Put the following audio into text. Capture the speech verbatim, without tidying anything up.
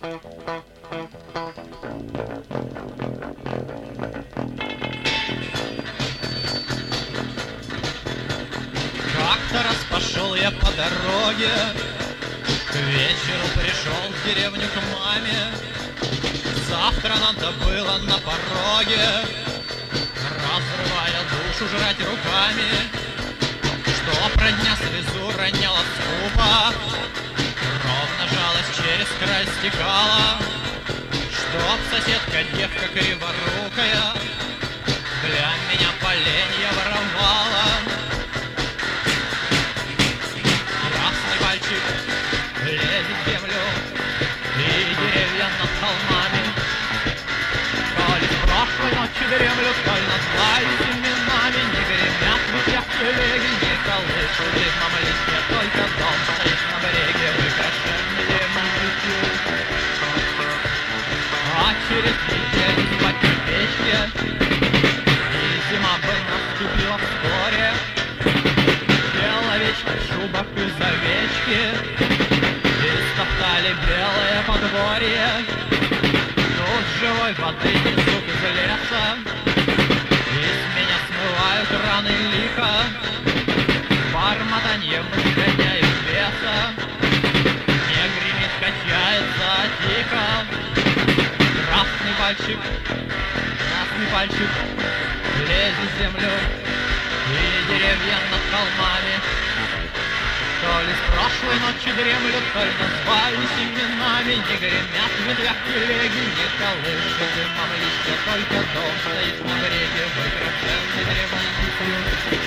Как-то раз пошел я по дороге, к вечеру пришел в деревню к маме. Завтра надо было на пороге, разрывая душу, жрать руками. Что про дня слезу роняла скупо, ровно жалость через край стекала. Чтоб соседка девка криворукая для меня поленья воровала. Красный мальчик лезет в землю, и деревья над холмами. То ли в прошлой ночи дремлют, то ли назвались именами. Не гремят ветря в телеге, не колышут в дымном листе. Только дом стоит на бреге, выкрашенный деревней. А через неделю спать в печке, и зима бы наступила вскоре. Человечки в шубах из овечки истоптали белое подворье. Тут живой воды несут из леса, и с меня смывают раны лихо. Бормотаньем гоняют веса, не гремит, качается тихо. Красный пальчик, красный пальчик лезет в землю, и деревья над холмами. То ли с прошлой ночи дремлют, то ли назвались именами. Не гремят в ветвях телеги, не колышет дымом листья. Только дом стоит на бреге, выкрашенный древней песней.